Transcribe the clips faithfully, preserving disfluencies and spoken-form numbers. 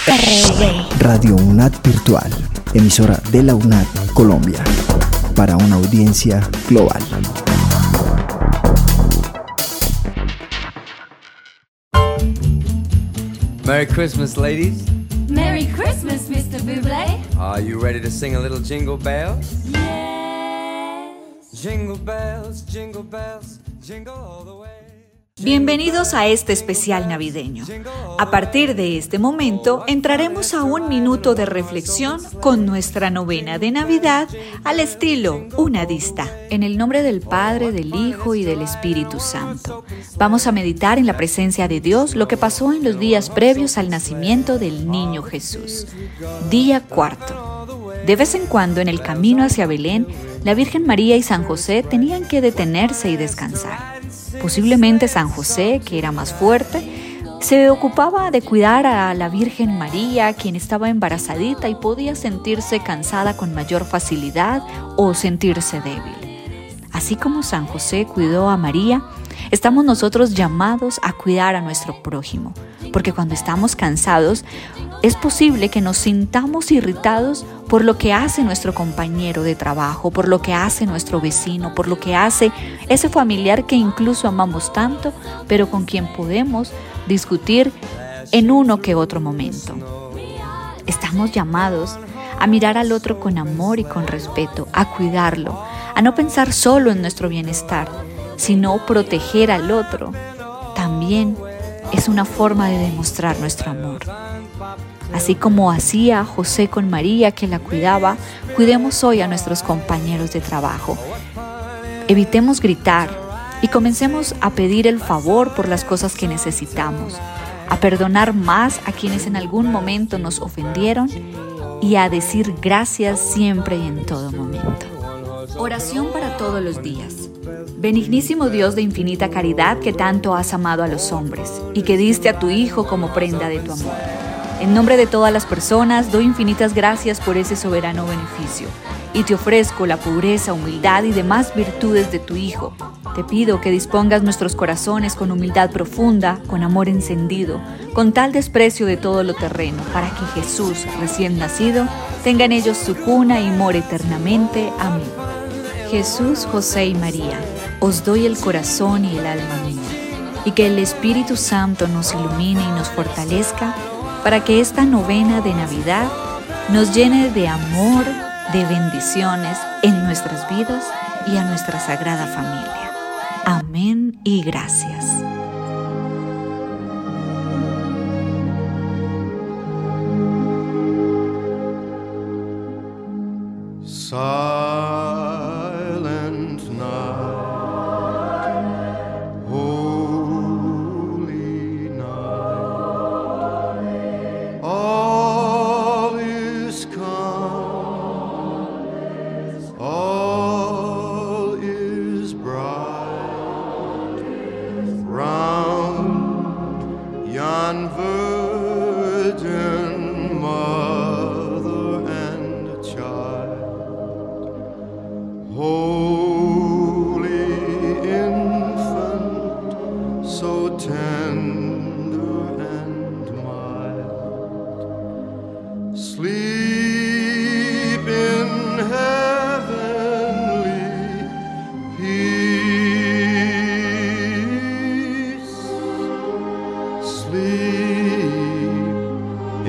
Radio UNAD Virtual, emisora de la UNAD Colombia, para una audiencia global. Merry Christmas, ladies. Merry Christmas, Mister Bublé. Are you ready to sing a little Jingle Bells? Yes. Jingle bells, jingle bells, jingle all the way. Bienvenidos a este especial navideño. A partir de este momento entraremos a un minuto de reflexión con nuestra novena de Navidad al estilo unadista. En el nombre del Padre, del Hijo y del Espíritu Santo. Vamos a meditar en la presencia de Dios lo que pasó en los días previos al nacimiento del niño Jesús. Día cuarto. De vez en cuando en el camino hacia Belén, la Virgen María y San José tenían que detenerse y descansar. Posiblemente San José, que era más fuerte, se ocupaba de cuidar a la Virgen María, quien estaba embarazadita y podía sentirse cansada con mayor facilidad o sentirse débil. Así como San José cuidó a María, estamos nosotros llamados a cuidar a nuestro prójimo, porque cuando estamos cansados, es posible que nos sintamos irritados por lo que hace nuestro compañero de trabajo, por lo que hace nuestro vecino, por lo que hace ese familiar que incluso amamos tanto, pero con quien podemos discutir en uno que otro momento. Estamos llamados a mirar al otro con amor y con respeto, a cuidarlo, a no pensar solo en nuestro bienestar, sino proteger al otro. También es una forma de demostrar nuestro amor. Así como hacía José con María, que la cuidaba, cuidemos hoy a nuestros compañeros de trabajo. Evitemos gritar y comencemos a pedir el favor por las cosas que necesitamos, a perdonar más a quienes en algún momento nos ofendieron y a decir gracias siempre y en todo momento. Oración para todos los días. Benignísimo Dios de infinita caridad, que tanto has amado a los hombres y que diste a tu Hijo como prenda de tu amor. En nombre de todas las personas, doy infinitas gracias por ese soberano beneficio y te ofrezco la pureza, humildad y demás virtudes de tu Hijo. Te pido que dispongas nuestros corazones con humildad profunda, con amor encendido, con tal desprecio de todo lo terreno, para que Jesús, recién nacido, tenga en ellos su cuna y more eternamente. Amén. Jesús, José y María, os doy el corazón y el alma mía, y que el Espíritu Santo nos ilumine y nos fortalezca para que esta novena de Navidad nos llene de amor, de bendiciones en nuestras vidas y a nuestra sagrada familia. Amén y gracias. Silent night, holy night, all is calm, all is bright, round yon virgin mother and child. Holy infant, so tender and mild, sleep in heavenly peace, sleep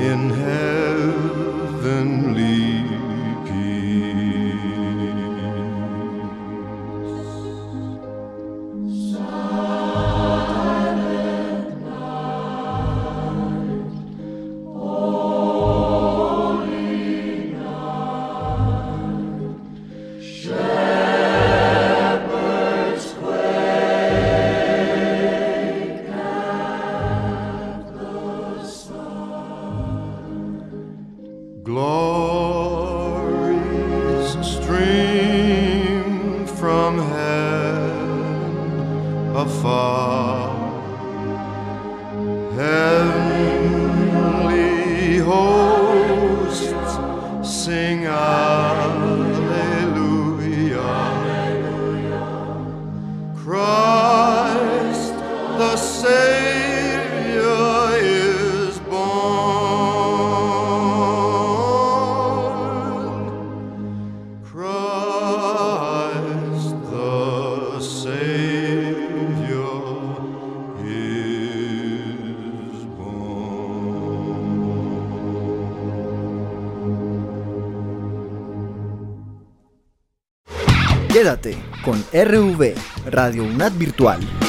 Christ the Savior is born. Quédate con R V, Radio UNAD Virtual.